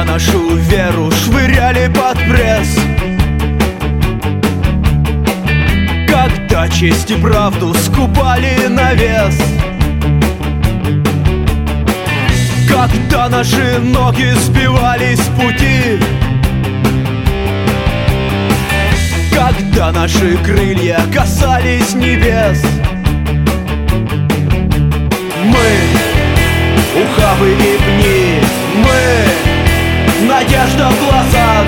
Когда нашу веру швыряли под пресс, когда честь и правду скупали на вес, когда наши ноги сбивались с пути, когда наши крылья касались небес. Мы ухабы и пни, мы надежда в глазах,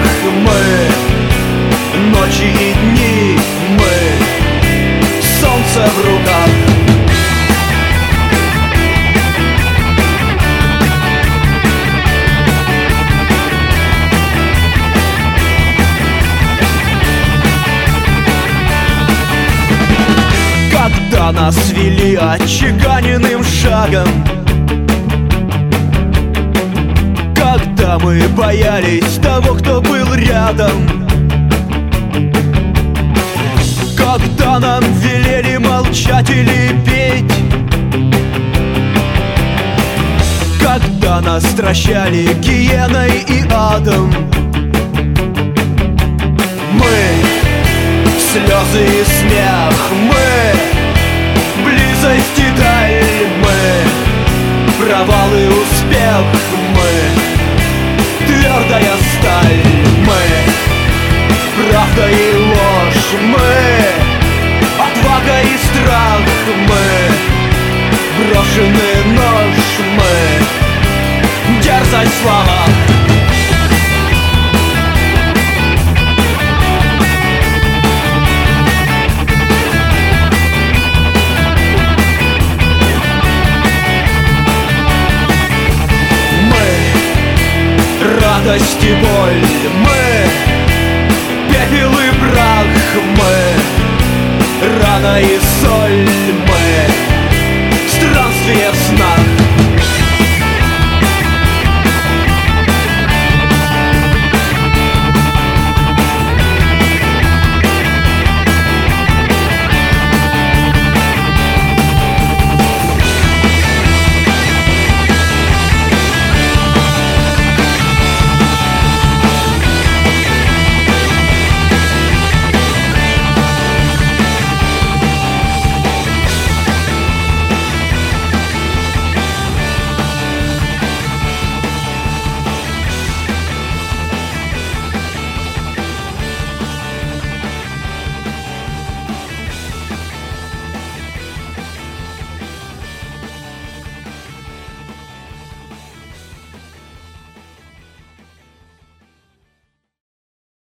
мы ночи и дни, мы солнце в руках. Когда нас вели отчеканенным шагом, когда мы боялись того, кто был рядом, когда нам велели молчать или петь, когда нас стращали гиеной и адом, мы слезы и смех, мы близость и даль, мы провал и успех, мы твердая сталь, мы правда и ложь, мы отвага и страх, мы брошенный нож, мы дерзость в словах. Радость и боль, мы